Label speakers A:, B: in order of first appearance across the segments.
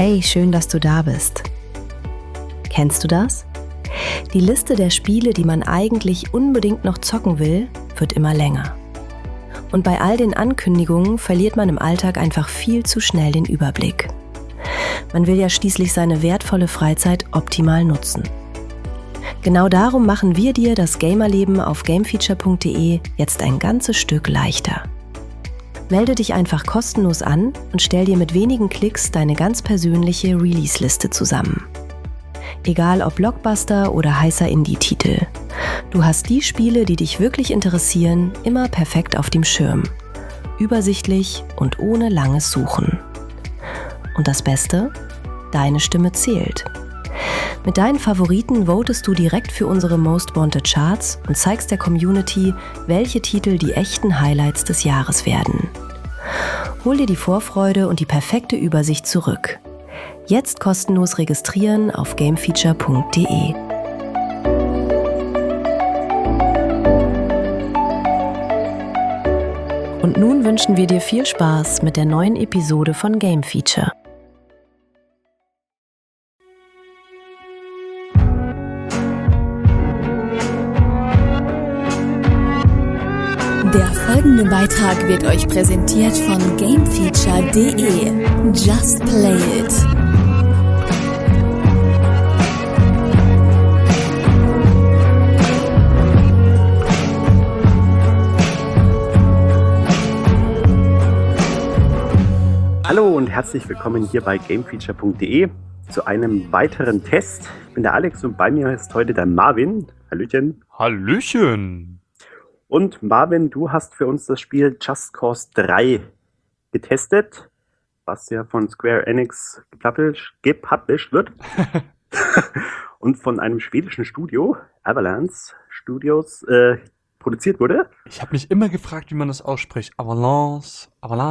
A: Hey, schön, dass du da bist. Kennst du das? Die Liste der Spiele, die man eigentlich unbedingt noch zocken will, wird immer länger. Und bei all den Ankündigungen verliert man im Alltag einfach viel zu schnell den Überblick. Man will ja schließlich seine wertvolle Freizeit optimal nutzen. Genau darum machen wir dir das Gamerleben auf gamefeature.de jetzt ein ganzes Stück leichter. Melde dich einfach kostenlos an und stell dir mit wenigen Klicks deine ganz persönliche Release-Liste zusammen. Egal ob Blockbuster oder heißer Indie-Titel. Du hast die Spiele, die dich wirklich interessieren, immer perfekt auf dem Schirm. Übersichtlich und ohne langes Suchen. Und das Beste? Deine Stimme zählt. Mit deinen Favoriten votest du direkt für unsere Most Wanted Charts und zeigst der Community, welche Titel die echten Highlights des Jahres werden. Hol dir die Vorfreude und die perfekte Übersicht zurück. Jetzt kostenlos registrieren auf gamefeature.de. Und nun wünschen wir dir viel Spaß mit der neuen Episode von Game Feature.
B: Der folgende Beitrag wird euch präsentiert von gamefeature.de. Just play it!
C: Hallo und herzlich willkommen hier bei gamefeature.de zu einem weiteren Test. Ich bin der Alex und bei mir ist heute der Marvin. Hallöchen.
D: Hallöchen.
C: Und Marvin, du hast für uns das Spiel Just Cause 3 getestet, was ja von Square Enix gepublished wird und von einem schwedischen Studio, Avalanche Studios, produziert wurde.
D: Ich habe mich immer gefragt, wie man das ausspricht. Avalanche.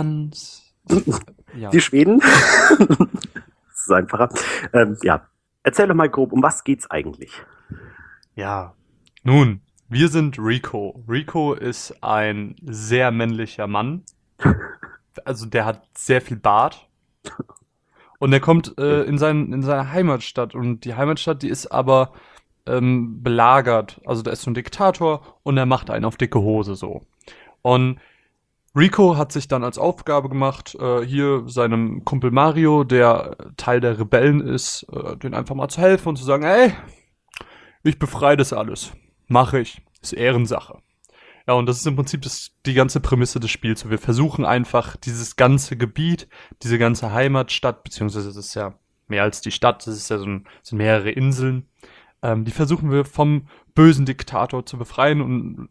D: Ja.
C: Die Schweden. Das ist einfacher. Ja, erzähl doch mal grob, um was geht's eigentlich?
D: Ja, nun, wir sind Rico. Rico ist ein sehr männlicher Mann. Also der hat sehr viel Bart. Und er kommt in seine Heimatstadt. Und die Heimatstadt, die ist aber belagert. Also da ist so ein Diktator und er macht einen auf dicke Hose so. Und Rico hat sich dann als Aufgabe gemacht, hier seinem Kumpel Mario, der Teil der Rebellen ist, den einfach mal zu helfen und zu sagen, ey, ich befreie das alles. Mache ich. Ist Ehrensache. Ja, und das ist im Prinzip die ganze Prämisse des Spiels. Wir versuchen einfach dieses ganze Gebiet, diese ganze Heimatstadt, beziehungsweise das ist ja mehr als die Stadt, das ist ja sind mehrere Inseln, die versuchen wir vom bösen Diktator zu befreien und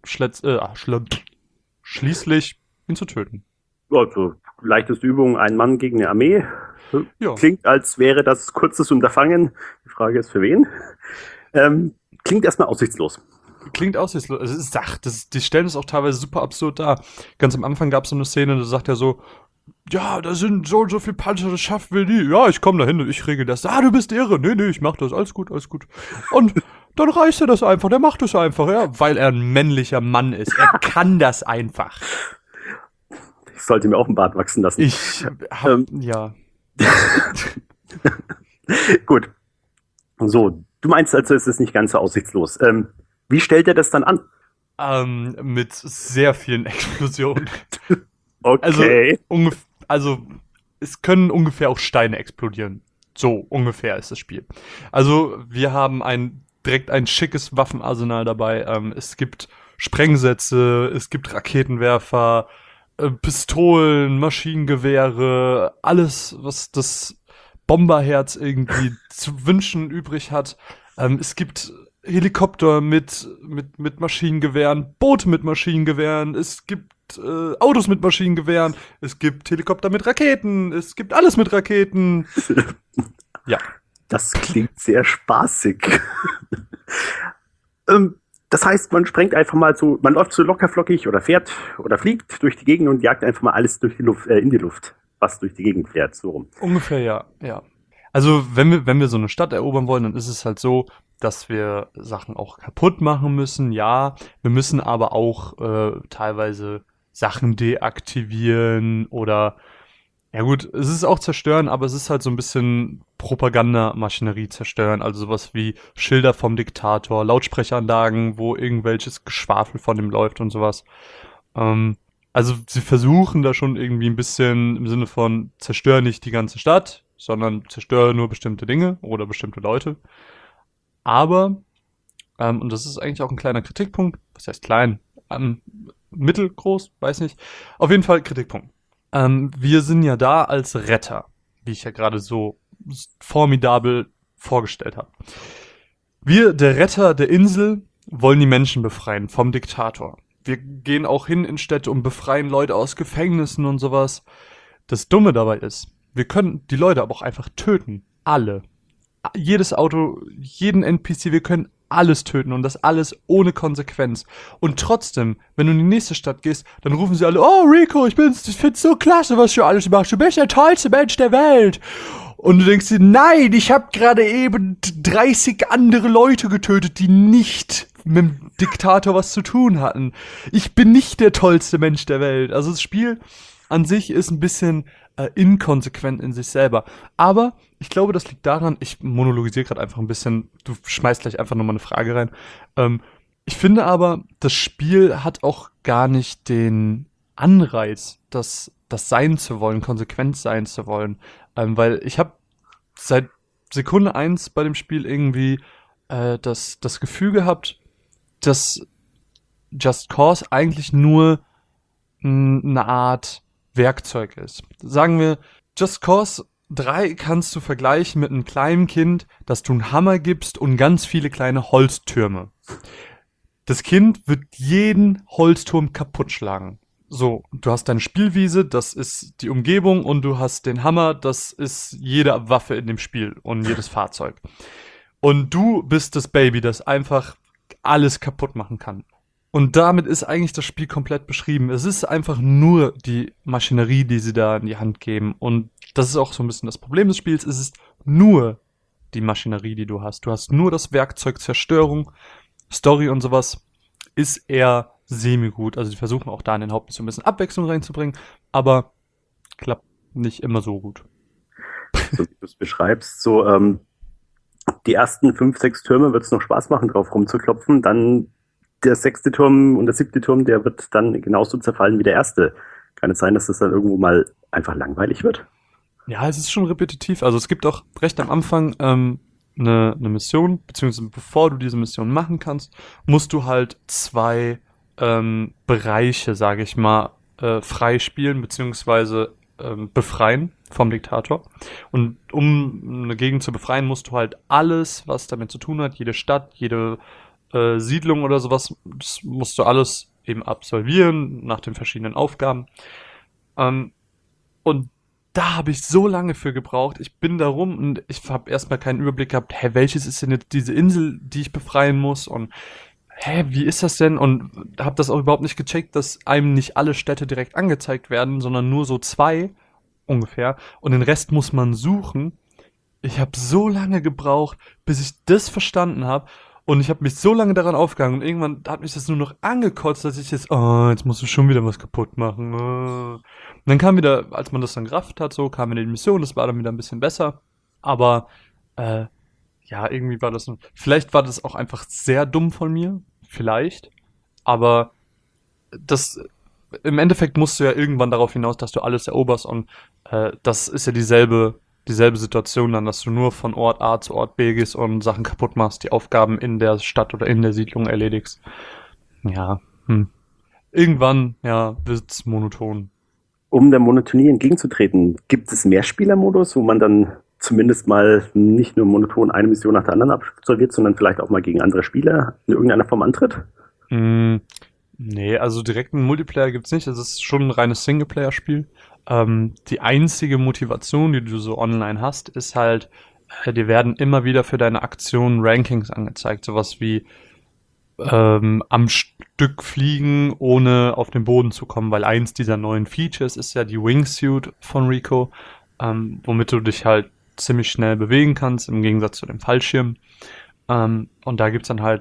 D: schließlich ihn zu töten.
C: Also, leichteste Übung, ein Mann gegen eine Armee.
D: Ja.
C: Klingt, als wäre das kurzes Unterfangen. Die Frage ist, für wen? Klingt erstmal aussichtslos.
D: Klingt aussichtslos. Also die stellen es auch teilweise super absurd dar. Ganz am Anfang gab es so eine Szene, da sagt er so, ja, da sind so und so viel Panzer, das schaffen wir nie. Ja, ich komme da hin und ich regel das. Ah, du bist irre. Nee, ich mach das. Alles gut. Und dann reißt er das einfach. Der macht das einfach, ja, weil er ein männlicher Mann ist. Er kann das einfach.
C: Ich sollte mir auch einen Bart wachsen lassen.
D: Ja.
C: Gut. So, du meinst also, es ist nicht ganz so aussichtslos. Wie stellt er das dann an?
D: Mit sehr vielen Explosionen.
C: Okay.
D: Also es können ungefähr auch Steine explodieren. So ungefähr ist das Spiel. Also wir haben direkt ein schickes Waffenarsenal dabei. Es gibt Sprengsätze, es gibt Raketenwerfer, Pistolen, Maschinengewehre, alles, was das Bomberherz irgendwie zu wünschen übrig hat. Es gibt Helikopter mit Maschinengewehren, Boote mit Maschinengewehren, es gibt Autos mit Maschinengewehren, es gibt Helikopter mit Raketen, es gibt alles mit Raketen. Ja.
C: Das klingt sehr spaßig. Das heißt, man sprengt einfach mal so, man läuft so lockerflockig oder fährt oder fliegt durch die Gegend und jagt einfach mal alles durch die Luft, in die Luft, was durch die Gegend fährt, so rum.
D: Ungefähr, ja. Also, wenn wir so eine Stadt erobern wollen, dann ist es halt so, dass wir Sachen auch kaputt machen müssen, ja. Wir müssen aber auch teilweise Sachen deaktivieren oder Ja gut, es ist auch zerstören, aber es ist halt so ein bisschen Propagandamaschinerie zerstören, also sowas wie Schilder vom Diktator, Lautsprecheranlagen, wo irgendwelches Geschwafel von ihm läuft und sowas. Ähm, also sie versuchen da schon irgendwie ein bisschen im Sinne von zerstör nicht die ganze Stadt, sondern zerstöre nur bestimmte Dinge oder bestimmte Leute. Aber, und das ist eigentlich auch ein kleiner Kritikpunkt, was heißt klein, mittelgroß, weiß nicht, auf jeden Fall Kritikpunkt. Wir sind ja da als Retter, wie ich ja gerade so formidabel vorgestellt habe. Wir, der Retter der Insel, wollen die Menschen befreien vom Diktator. Wir gehen auch hin in Städte und befreien Leute aus Gefängnissen und sowas. Das Dumme dabei ist, wir können die Leute aber auch einfach töten. Alle. Jedes Auto, jeden NPC, wir können alles töten und das alles ohne Konsequenz. Und trotzdem, wenn du in die nächste Stadt gehst, dann rufen sie alle, oh Rico, ich find's so klasse, was du alles machst. Du bist der tollste Mensch der Welt. Und du denkst dir, nein, ich habe gerade eben 30 andere Leute getötet, die nicht mit dem Diktator was zu tun hatten. Ich bin nicht der tollste Mensch der Welt. Also das Spiel an sich ist ein bisschen inkonsequent in sich selber. Aber ich glaube, das liegt daran, ich monologisiere gerade einfach ein bisschen, du schmeißt gleich einfach nochmal eine Frage rein. Ich finde aber, das Spiel hat auch gar nicht den Anreiz, das sein zu wollen, konsequent sein zu wollen. Weil ich habe seit Sekunde 1 bei dem Spiel irgendwie das Gefühl gehabt, dass Just Cause eigentlich nur eine Art Werkzeug ist. Sagen wir, Just Cause 3 kannst du vergleichen mit einem kleinen Kind, das du einen Hammer gibst und ganz viele kleine Holztürme. Das Kind wird jeden Holzturm kaputt schlagen. So, du hast deine Spielwiese, das ist die Umgebung und du hast den Hammer, das ist jede Waffe in dem Spiel und jedes Fahrzeug. Und du bist das Baby, das einfach alles kaputt machen kann. Und damit ist eigentlich das Spiel komplett beschrieben. Es ist einfach nur die Maschinerie, die sie da in die Hand geben. Und das ist auch so ein bisschen das Problem des Spiels. Es ist nur die Maschinerie, die du hast. Du hast nur das Werkzeug Zerstörung. Story und sowas ist eher semi-gut. Also die versuchen auch da in den Haupten so ein bisschen Abwechslung reinzubringen. Aber klappt nicht immer so gut.
C: So wie du es beschreibst, so die ersten 5, 6 Türme wird es noch Spaß machen, drauf rumzuklopfen. Dann der 6. Turm und der 7. Turm, der wird dann genauso zerfallen wie der erste. Kann es sein, dass das dann irgendwo mal einfach langweilig wird?
D: Ja, es ist schon repetitiv. Also es gibt auch recht am Anfang eine Mission, beziehungsweise bevor du diese Mission machen kannst, musst du halt 2 Bereiche, sage ich mal, freispielen, beziehungsweise befreien vom Diktator. Und um eine Gegend zu befreien, musst du halt alles, was damit zu tun hat, jede Stadt, jede Siedlung oder sowas, das musst du alles eben absolvieren nach den verschiedenen Aufgaben. Und da habe ich so lange für gebraucht. Ich bin da rum und ich habe erstmal keinen Überblick gehabt, welches ist denn jetzt diese Insel, die ich befreien muss und wie ist das denn? Und habe das auch überhaupt nicht gecheckt, dass einem nicht alle Städte direkt angezeigt werden, sondern nur so 2 ungefähr. Und den Rest muss man suchen. Ich habe so lange gebraucht, bis ich das verstanden habe. Und ich habe mich so lange daran aufgehangen und irgendwann hat mich das nur noch angekotzt, dass ich jetzt musst du schon wieder was kaputt machen. Und dann kam wieder, als man das dann gerafft hat, so kam wieder die Mission, das war dann wieder ein bisschen besser. Aber ja, irgendwie war das, vielleicht war das auch einfach sehr dumm von mir, vielleicht. Aber das, im Endeffekt musst du ja irgendwann darauf hinaus, dass du alles eroberst und das ist ja dieselbe Situation dann, dass du nur von Ort A zu Ort B gehst und Sachen kaputt machst, die Aufgaben in der Stadt oder in der Siedlung erledigst. Ja, irgendwann, ja, wird's monoton.
C: Um der Monotonie entgegenzutreten, gibt es Mehrspielermodus, wo man dann zumindest mal nicht nur monoton eine Mission nach der anderen absolviert, sondern vielleicht auch mal gegen andere Spieler in irgendeiner Form antritt?
D: Nee, also direkten Multiplayer gibt's nicht. Es ist schon ein reines Singleplayer-Spiel. Die einzige Motivation, die du so online hast, ist halt, dir werden immer wieder für deine Aktionen Rankings angezeigt. Sowas wie am Stück fliegen, ohne auf den Boden zu kommen, weil eins dieser neuen Features ist ja die Wingsuit von Rico, womit du dich halt ziemlich schnell bewegen kannst, im Gegensatz zu dem Fallschirm. Und da gibt's dann halt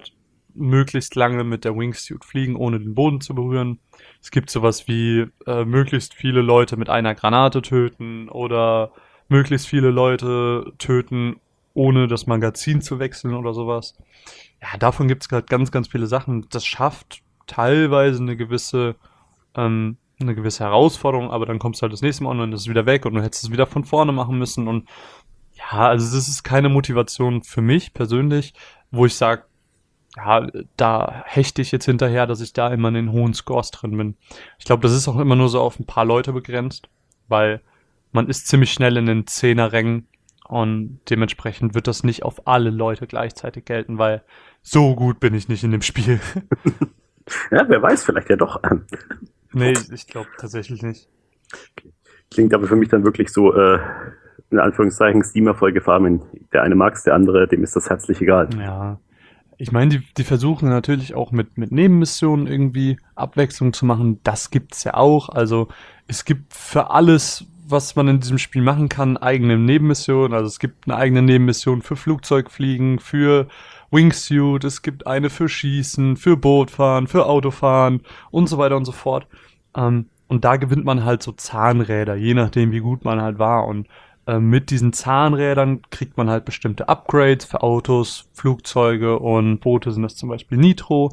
D: möglichst lange mit der Wingsuit fliegen, ohne den Boden zu berühren. Es gibt sowas wie möglichst viele Leute mit einer Granate töten oder möglichst viele Leute töten, ohne das Magazin zu wechseln oder sowas. Ja, davon gibt es gerade ganz, ganz viele Sachen. Das schafft teilweise eine gewisse Herausforderung, aber dann kommst du halt das nächste Mal und dann ist es wieder weg und du hättest es wieder von vorne machen müssen. Und ja, also das ist keine Motivation für mich persönlich, wo ich sage, ja, da hechte ich jetzt hinterher, dass ich da immer in den hohen Scores drin bin. Ich glaube, das ist auch immer nur so auf ein paar Leute begrenzt, weil man ist ziemlich schnell in den 10er-Rängen und dementsprechend wird das nicht auf alle Leute gleichzeitig gelten, weil so gut bin ich nicht in dem Spiel.
C: Ja, wer weiß, vielleicht ja doch.
D: Nee, ich glaube tatsächlich nicht.
C: Klingt aber für mich dann wirklich so, in Anführungszeichen, Steam-Erfolge-Farmen. Der eine mag es, der andere, dem ist das herzlich egal.
D: Ja, ich meine, die versuchen natürlich auch mit Nebenmissionen irgendwie Abwechslung zu machen. Das gibt's ja auch. Also es gibt für alles, was man in diesem Spiel machen kann, eigene Nebenmissionen. Also es gibt eine eigene Nebenmission für Flugzeugfliegen, für Wingsuit, es gibt eine für Schießen, für Bootfahren, für Autofahren und so weiter und so fort. Und da gewinnt man halt so Zahnräder, je nachdem, wie gut man halt war. Und mit diesen Zahnrädern kriegt man halt bestimmte Upgrades für Autos, Flugzeuge und Boote sind das zum Beispiel Nitro.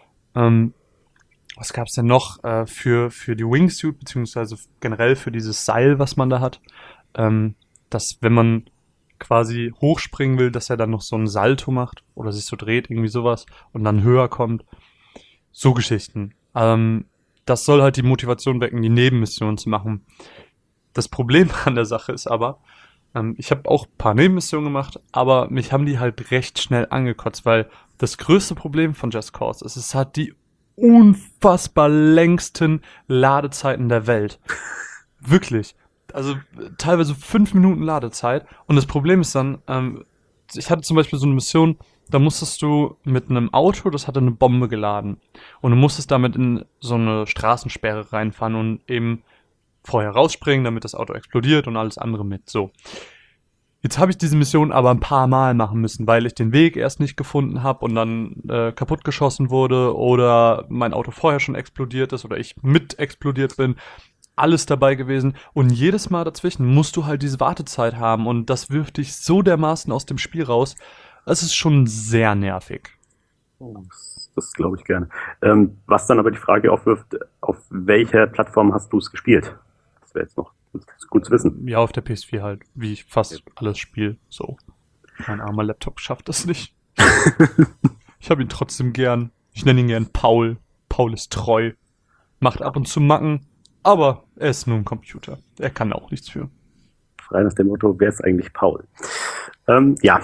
D: Was gab's denn noch für die Wingsuit, beziehungsweise generell für dieses Seil, was man da hat? Dass, wenn man quasi hochspringen will, dass er dann noch so ein Salto macht oder sich so dreht, irgendwie sowas und dann höher kommt. So Geschichten. Das soll halt die Motivation wecken, die Nebenmissionen zu machen. Das Problem an der Sache ist aber, ich habe auch ein paar Nebenmissionen gemacht, aber mich haben die halt recht schnell angekotzt, weil das größte Problem von Just Cause ist, es hat die unfassbar längsten Ladezeiten der Welt. Wirklich. Also teilweise 5 Minuten Ladezeit. Und das Problem ist dann, ich hatte zum Beispiel so eine Mission, da musstest du mit einem Auto, das hatte eine Bombe geladen. Und du musstest damit in so eine Straßensperre reinfahren und eben vorher rausspringen, damit das Auto explodiert und alles andere mit. So. Jetzt habe ich diese Mission aber ein paar Mal machen müssen, weil ich den Weg erst nicht gefunden habe und dann kaputt geschossen wurde oder mein Auto vorher schon explodiert ist oder ich mit explodiert bin. Alles dabei gewesen und jedes Mal dazwischen musst du halt diese Wartezeit haben und das wirft dich so dermaßen aus dem Spiel raus. Es ist schon sehr nervig.
C: Oh, das glaube ich gerne. Was dann aber die Frage aufwirft, auf welcher Plattform hast du es gespielt? Das wäre jetzt noch gut zu wissen.
D: Ja, auf der PS4 halt, wie ich fast alles spiele. So. Mein armer Laptop schafft das nicht. Ich habe ihn trotzdem gern. Ich nenne ihn gern Paul. Paul ist treu. Macht ab und zu Macken. Aber er ist nur ein Computer. Er kann auch nichts für.
C: Frei nach dem Motto, wer ist eigentlich Paul? Ja.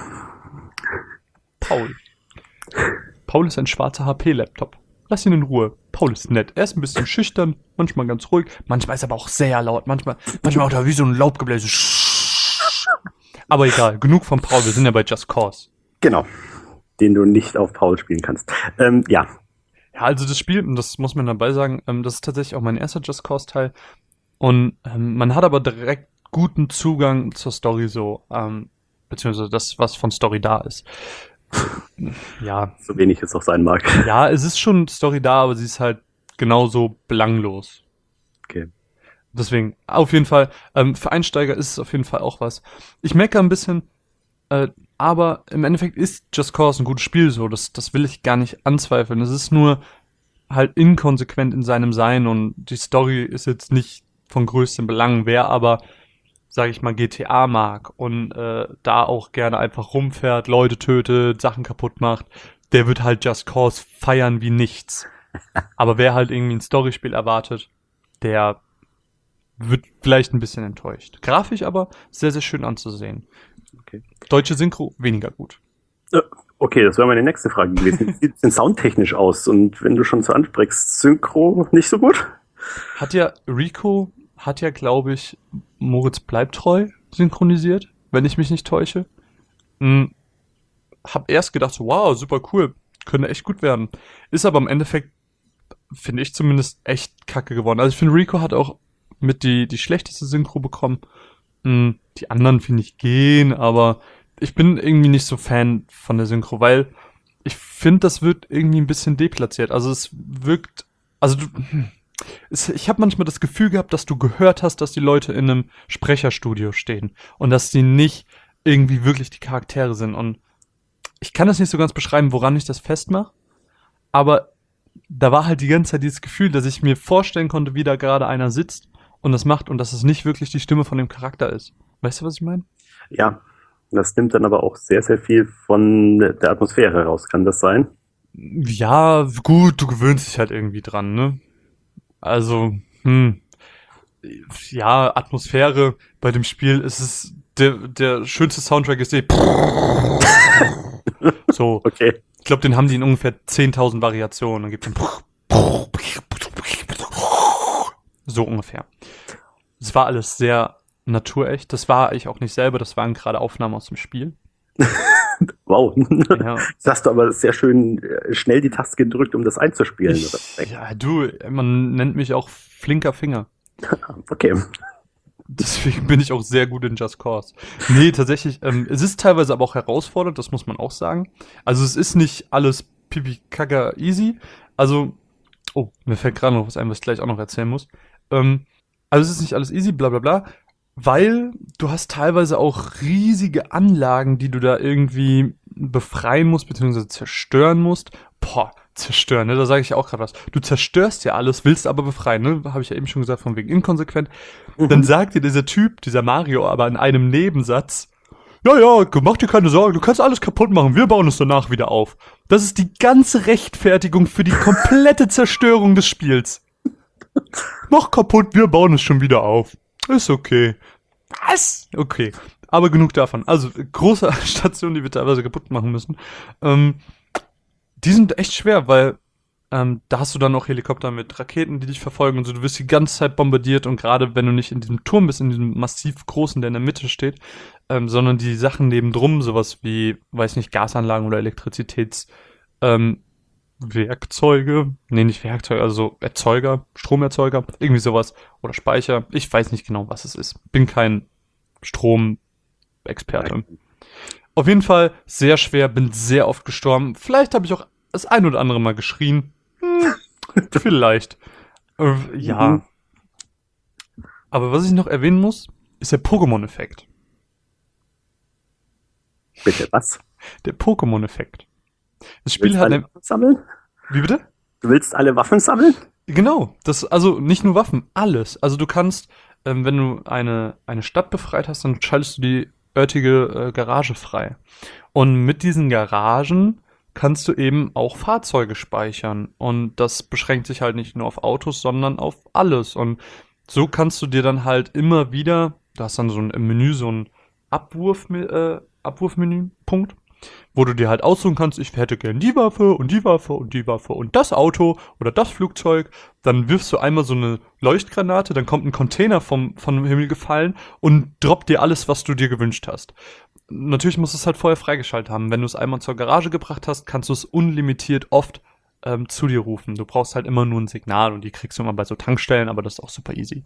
D: Paul. Paul ist ein schwarzer HP-Laptop. Lass ihn in Ruhe. Paul ist nett. Er ist ein bisschen schüchtern, manchmal ganz ruhig. Manchmal ist er aber auch sehr laut. Manchmal auch da wie so ein Laubgebläse. Aber egal, genug von Paul. Wir sind ja bei Just Cause.
C: Genau. Den du nicht auf Paul spielen kannst. Ja.
D: Ja, also das Spiel, und das muss man dabei sagen, das ist tatsächlich auch mein erster Just Cause-Teil. Und man hat aber direkt guten Zugang zur Story so, beziehungsweise das, was von Story da ist. Ja.
C: So wenig es auch sein mag.
D: Ja, es ist schon Story da, aber sie ist halt genauso belanglos.
C: Okay.
D: Deswegen, auf jeden Fall, für Einsteiger ist es auf jeden Fall auch was. Ich meckere ein bisschen, aber im Endeffekt ist Just Cause ein gutes Spiel so, das will ich gar nicht anzweifeln. Es ist nur halt inkonsequent in seinem Sein und die Story ist jetzt nicht von größtem Belang. Wer aber, sag ich mal, GTA mag und da auch gerne einfach rumfährt, Leute tötet, Sachen kaputt macht, der wird halt Just Cause feiern wie nichts. Aber wer halt irgendwie ein Storyspiel erwartet, der wird vielleicht ein bisschen enttäuscht. Grafisch aber sehr, sehr schön anzusehen.
C: Okay.
D: Deutsche Synchro weniger gut.
C: Okay, das wäre meine nächste Frage gewesen. Wie sieht es denn soundtechnisch aus? Und wenn du schon so ansprichst, Synchro nicht so gut?
D: Rico hat ja, glaube ich, Moritz bleibt treu synchronisiert, wenn ich mich nicht täusche. Hab erst gedacht, so, wow, super cool, könnte echt gut werden. Ist aber im Endeffekt, finde ich zumindest, echt kacke geworden. Also ich finde, Rico hat auch mit die schlechteste Synchro bekommen. Die anderen, finde ich, gehen, aber ich bin irgendwie nicht so Fan von der Synchro, weil ich finde, das wird irgendwie ein bisschen deplatziert. Also es wirkt, ich habe manchmal das Gefühl gehabt, dass du gehört hast, dass die Leute in einem Sprecherstudio stehen und dass die nicht irgendwie wirklich die Charaktere sind. Und ich kann das nicht so ganz beschreiben, woran ich das festmache, aber da war halt die ganze Zeit dieses Gefühl, dass ich mir vorstellen konnte, wie da gerade einer sitzt und das macht und dass es nicht wirklich die Stimme von dem Charakter ist. Weißt du, was ich meine?
C: Ja, das nimmt dann aber auch sehr, sehr viel von der Atmosphäre raus. Kann das sein?
D: Ja, gut, du gewöhnst dich halt irgendwie dran, ne? Also, ja, Atmosphäre bei dem Spiel ist es, der schönste Soundtrack ist so.
C: Okay.
D: Ich glaube, den haben die in ungefähr 10.000 Variationen. Dann gibt es so ungefähr. Es war alles sehr naturecht. Das war ich auch nicht selber. Das waren gerade Aufnahmen aus dem Spiel.
C: Wow.
D: Ja.
C: Jetzt hast du aber sehr schön schnell die Taste gedrückt, um das einzuspielen.
D: Ja, du, man nennt mich auch flinker Finger.
C: Okay.
D: Deswegen bin ich auch sehr gut in Just Cause. Nee, tatsächlich, es ist teilweise aber auch herausfordernd, das muss man auch sagen. Also es ist nicht alles pipi-kaka easy. Also, oh, mir fällt gerade noch was ein, was ich gleich auch noch erzählen muss. Also es ist nicht alles easy, bla bla bla, weil du hast teilweise auch riesige Anlagen, die du da irgendwie befreien musst, beziehungsweise zerstören musst. Boah, zerstören, ne? Da sage ich auch gerade was. Du zerstörst ja alles, willst aber befreien, ne? Habe ich ja eben schon gesagt, von wegen inkonsequent. Dann sagt dir dieser Typ, dieser Mario, aber in einem Nebensatz, ja, mach dir keine Sorgen, du kannst alles kaputt machen, wir bauen es danach wieder auf. Das ist die ganze Rechtfertigung für die komplette Zerstörung des Spiels. Mach kaputt, wir bauen es schon wieder auf. Ist okay. Was? Okay. Aber genug davon. Also, große Stationen, die wir teilweise kaputt machen müssen. Die sind echt schwer, weil da hast du dann auch Helikopter mit Raketen, die dich verfolgen und so. Du wirst die ganze Zeit bombardiert und gerade wenn du nicht in diesem Turm bist, in diesem massiv großen, der in der Mitte steht, sondern die Sachen nebendrum, sowas wie, weiß nicht, Gasanlagen oder Werkzeuge, nee, nicht Werkzeuge, also Erzeuger, Stromerzeuger, irgendwie sowas oder Speicher. Ich weiß nicht genau, was es ist. Bin kein Stromexperte. Auf jeden Fall sehr schwer, bin sehr oft gestorben. Vielleicht habe ich auch das ein oder andere Mal geschrien. Vielleicht. Ja. Aber was ich noch erwähnen muss, ist der Pokémon-Effekt.
C: Bitte, was?
D: Der Pokémon-Effekt. Das Spiel hat
C: alle Waffen sammeln?
D: Wie bitte?
C: Du willst alle Waffen sammeln?
D: Genau, also nicht nur Waffen, alles. Also du kannst, wenn du eine Stadt befreit hast, dann schaltest du die örtliche Garage frei. Und mit diesen Garagen kannst du eben auch Fahrzeuge speichern. Und das beschränkt sich halt nicht nur auf Autos, sondern auf alles. Und so kannst du dir dann halt immer wieder, du hast dann so im Menü so ein Abwurfmenü-Punkt, wo du dir halt aussuchen kannst, ich hätte gern die Waffe und die Waffe und die Waffe und das Auto oder das Flugzeug. Dann wirfst du einmal so eine Leuchtgranate, dann kommt ein Container vom Himmel gefallen und droppt dir alles, was du dir gewünscht hast. Natürlich musst du es halt vorher freigeschaltet haben. Wenn du es einmal zur Garage gebracht hast, kannst du es unlimitiert oft zu dir rufen. Du brauchst halt immer nur ein Signal und die kriegst du immer bei so Tankstellen, aber das ist auch super easy.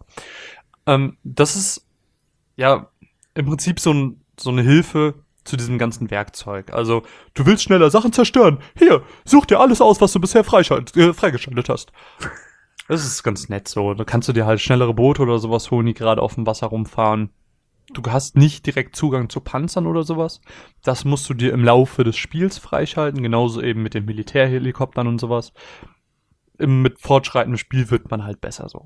D: Das ist ja im Prinzip so eine Hilfe zu diesem ganzen Werkzeug. Also, du willst schneller Sachen zerstören. Hier, such dir alles aus, was du bisher freigeschaltet hast. Das ist ganz nett so. Da kannst du dir halt schnellere Boote oder sowas holen, die gerade auf dem Wasser rumfahren. Du hast nicht direkt Zugang zu Panzern oder sowas. Das musst du dir im Laufe des Spiels freischalten. Genauso eben mit den Militärhelikoptern und sowas. Mit fortschreitendem Spiel wird man halt besser so.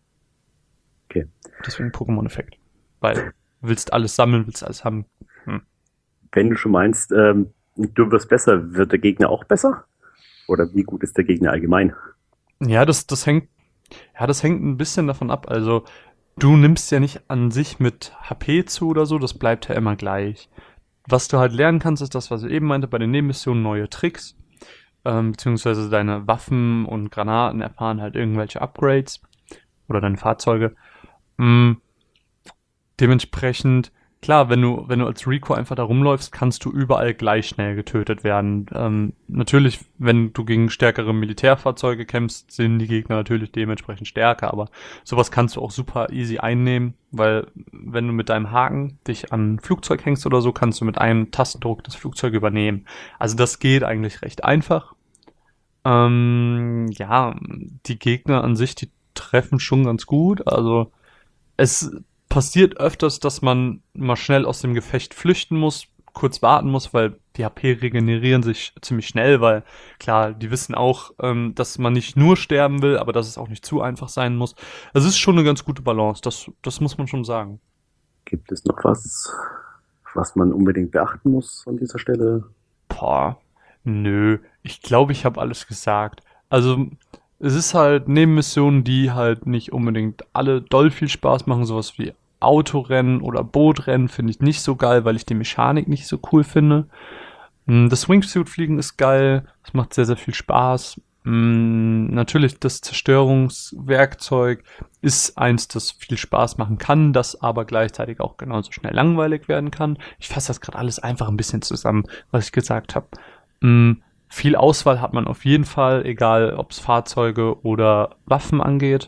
C: Okay.
D: Deswegen Pokémon-Effekt. Weil du willst alles sammeln, willst alles haben.
C: Wenn du schon meinst, du wirst besser, wird der Gegner auch besser? Oder wie gut ist der Gegner allgemein?
D: Ja, das hängt ein bisschen davon ab. Also, du nimmst ja nicht an sich mit HP zu oder so, das bleibt ja immer gleich. Was du halt lernen kannst, ist das, was ich eben meinte, bei den Nebenmissionen neue Tricks, beziehungsweise deine Waffen und Granaten erfahren halt irgendwelche Upgrades oder deine Fahrzeuge. Dementsprechend klar, wenn du als Rico einfach da rumläufst, kannst du überall gleich schnell getötet werden. Natürlich, wenn du gegen stärkere Militärfahrzeuge kämpfst, sind die Gegner natürlich dementsprechend stärker, aber sowas kannst du auch super easy einnehmen, weil wenn du mit deinem Haken dich an ein Flugzeug hängst oder so, kannst du mit einem Tastendruck das Flugzeug übernehmen. Also das geht eigentlich recht einfach. Ja, die Gegner an sich, die treffen schon ganz gut, also es passiert öfters, dass man mal schnell aus dem Gefecht flüchten muss, kurz warten muss, weil die HP regenerieren sich ziemlich schnell, weil klar, die wissen auch, dass man nicht nur sterben will, aber dass es auch nicht zu einfach sein muss. Also es ist schon eine ganz gute Balance, das muss man schon sagen.
C: Gibt es noch was man unbedingt beachten muss an dieser Stelle?
D: Boah, nö, ich glaube, ich habe alles gesagt. Also es ist halt Nebenmissionen, die halt nicht unbedingt alle doll viel Spaß machen, sowas wie Autorennen oder Bootrennen finde ich nicht so geil, weil ich die Mechanik nicht so cool finde. Das Wingsuit-Fliegen ist geil, es macht sehr, sehr viel Spaß. Natürlich, das Zerstörungswerkzeug ist eins, das viel Spaß machen kann, das aber gleichzeitig auch genauso schnell langweilig werden kann. Ich fasse das gerade alles einfach ein bisschen zusammen, was ich gesagt habe. Viel Auswahl hat man auf jeden Fall, egal ob es Fahrzeuge oder Waffen angeht.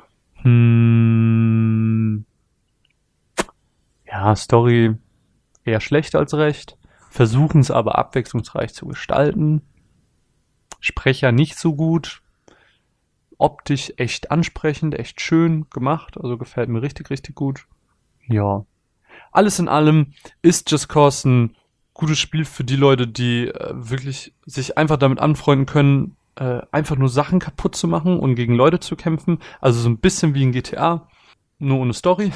D: Ja, Story eher schlecht als recht. Versuchen es aber abwechslungsreich zu gestalten. Sprecher nicht so gut. Optisch echt ansprechend, echt schön gemacht. Also gefällt mir richtig, richtig gut. Ja. Alles in allem ist Just Cause ein gutes Spiel für die Leute, die wirklich sich einfach damit anfreunden können, einfach nur Sachen kaputt zu machen und gegen Leute zu kämpfen. Also so ein bisschen wie in GTA, nur ohne Story.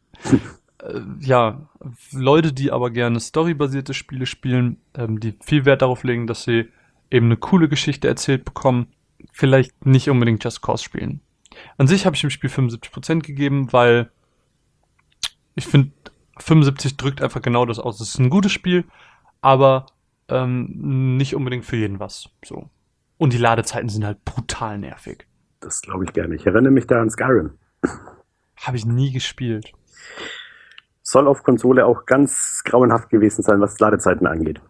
D: Ja, Leute, die aber gerne storybasierte Spiele spielen, die viel Wert darauf legen, dass sie eben eine coole Geschichte erzählt bekommen, vielleicht nicht unbedingt Just Cause spielen. An sich habe ich dem Spiel 75% gegeben, weil ich finde, 75 drückt einfach genau das aus. Es ist ein gutes Spiel, aber nicht unbedingt für jeden was. So. Und die Ladezeiten sind halt brutal nervig.
C: Das glaube ich gerne. Ich erinnere mich da an Skyrim.
D: Habe ich nie gespielt.
C: Soll auf Konsole auch ganz grauenhaft gewesen sein, was Ladezeiten angeht.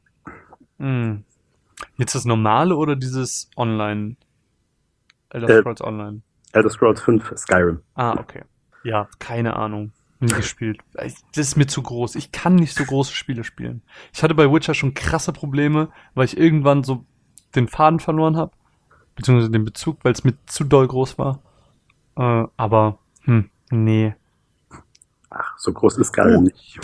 D: Jetzt das normale oder dieses Online? Elder Scrolls Online?
C: Elder Scrolls 5 Skyrim.
D: Ah, okay. Ja, keine Ahnung. Nie gespielt. Das ist mir zu groß. Ich kann nicht so große Spiele spielen. Ich hatte bei Witcher schon krasse Probleme, weil ich irgendwann so den Faden verloren habe. Beziehungsweise den Bezug, weil es mir zu doll groß war. Aber, nee.
C: Ach, so groß ist Skyrim nicht.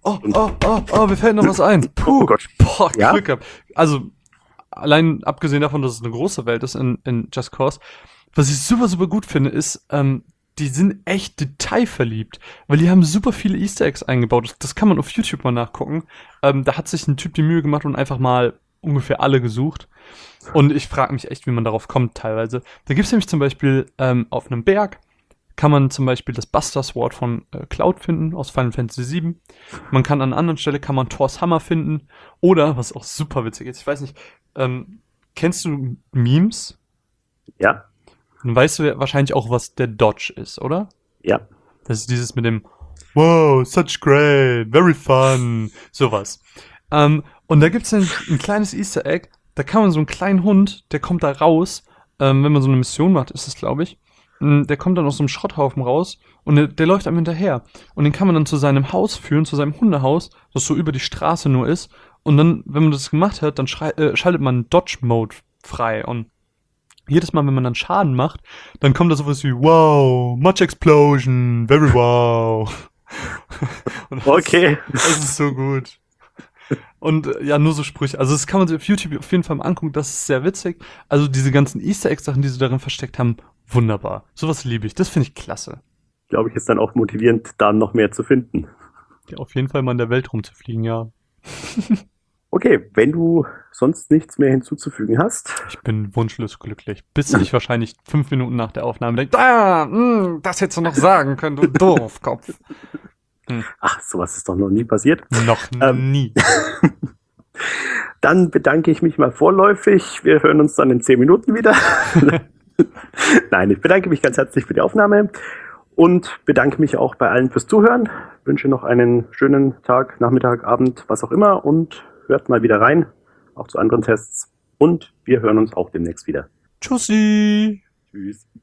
D: Mir fällt noch was ein.
C: Oh Gott.
D: Boah,
C: Ja?
D: Glück gehabt. Also, allein abgesehen davon, dass es eine große Welt ist in Just Cause, was ich super, super gut finde, ist, die sind echt detailverliebt, weil die haben super viele Easter Eggs eingebaut. Das kann man auf YouTube mal nachgucken. Da hat sich ein Typ die Mühe gemacht und einfach mal ungefähr alle gesucht. Und ich frage mich echt, wie man darauf kommt teilweise. Da gibt es nämlich zum Beispiel auf einem Berg kann man zum Beispiel das Buster Sword von Cloud finden aus Final Fantasy VII. Man kann an einer anderen Stelle kann man Thors Hammer finden. Oder, was auch super witzig ist, ich weiß nicht, kennst du Memes?
C: Ja.
D: Dann weißt du ja wahrscheinlich auch, was der Dodge ist, oder?
C: Ja.
D: Das ist dieses mit dem Wow, such great, very fun, sowas. Und da gibt's ein kleines Easter Egg, da kann man so einen kleinen Hund, der kommt da raus, wenn man so eine Mission macht, ist es, glaube ich. Der kommt dann aus so einem Schrotthaufen raus und der läuft einem hinterher. Und den kann man dann zu seinem Haus führen, zu seinem Hundehaus, das so über die Straße nur ist. Und dann, wenn man das gemacht hat, dann schaltet man Dodge-Mode frei. Und jedes Mal, wenn man dann Schaden macht, dann kommt da sowas wie Wow, much explosion, very wow. Und
C: Okay.
D: Das ist so gut. Und ja, nur so Sprüche. Also das kann man sich auf YouTube auf jeden Fall mal angucken, das ist sehr witzig. Also diese ganzen Easter Egg-Sachen, die sie darin versteckt haben, wunderbar. Sowas liebe ich, das finde ich klasse.
C: Glaube ich, ist dann auch motivierend, da noch mehr zu finden.
D: Ja, auf jeden Fall mal in der Welt rumzufliegen, ja.
C: Okay, wenn du sonst nichts mehr hinzuzufügen hast.
D: Ich bin wunschlos glücklich, bis ich wahrscheinlich 5 Minuten nach der Aufnahme denke, das hättest du noch sagen können, du Doofkopf.
C: Ach, sowas ist doch noch nie passiert.
D: Noch nie.
C: Dann bedanke ich mich mal vorläufig. Wir hören uns dann in 10 Minuten wieder. Nein, ich bedanke mich ganz herzlich für die Aufnahme Und bedanke mich auch bei allen fürs Zuhören. Wünsche noch einen schönen Tag, Nachmittag, Abend, was auch immer. Und hört mal wieder rein, auch zu anderen Tests. Und wir hören uns auch demnächst wieder.
D: Tschüssi!
C: Tschüss.